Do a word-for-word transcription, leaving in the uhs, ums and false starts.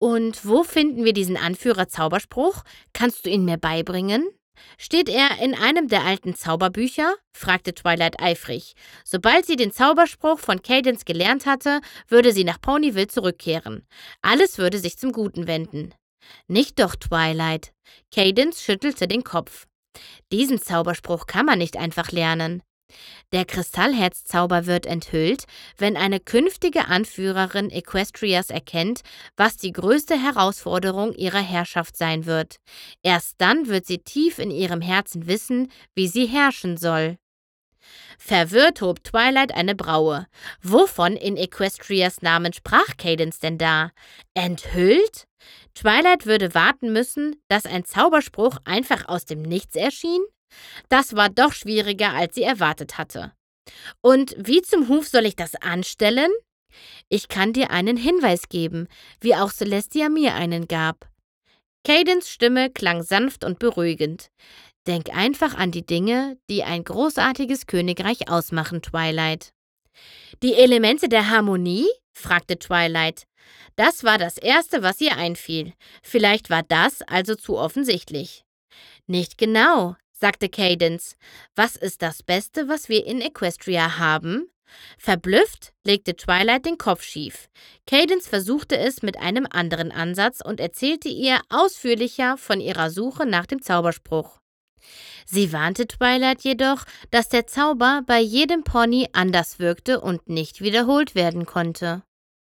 Und wo finden wir diesen Anführer-Zauberspruch? Kannst du ihn mir beibringen? Steht er in einem der alten Zauberbücher? Fragte Twilight eifrig. Sobald sie den Zauberspruch von Cadance gelernt hatte, würde sie nach Ponyville zurückkehren. Alles würde sich zum Guten wenden. Nicht doch, Twilight. Cadance schüttelte den Kopf. Diesen Zauberspruch kann man nicht einfach lernen. Der Kristallherzzauber wird enthüllt, wenn eine künftige Anführerin Equestrias erkennt, was die größte Herausforderung ihrer Herrschaft sein wird. Erst dann wird sie tief in ihrem Herzen wissen, wie sie herrschen soll. Verwirrt hob Twilight eine Braue. Wovon in Equestrias Namen sprach Cadance denn da? Enthüllt? Twilight würde warten müssen, dass ein Zauberspruch einfach aus dem Nichts erschien? Das war doch schwieriger, als sie erwartet hatte. Und wie zum Huf soll ich das anstellen? Ich kann dir einen Hinweis geben, wie auch Celestia mir einen gab. Cadance Stimme klang sanft und beruhigend. Denk einfach an die Dinge, die ein großartiges Königreich ausmachen, Twilight. Die Elemente der Harmonie? Fragte Twilight. Das war das Erste, was ihr einfiel. Vielleicht war das also zu offensichtlich. Nicht genau, sagte Cadance. Was ist das Beste, was wir in Equestria haben? Verblüfft legte Twilight den Kopf schief. Cadance versuchte es mit einem anderen Ansatz und erzählte ihr ausführlicher von ihrer Suche nach dem Zauberspruch. Sie warnte Twilight jedoch, dass der Zauber bei jedem Pony anders wirkte und nicht wiederholt werden konnte.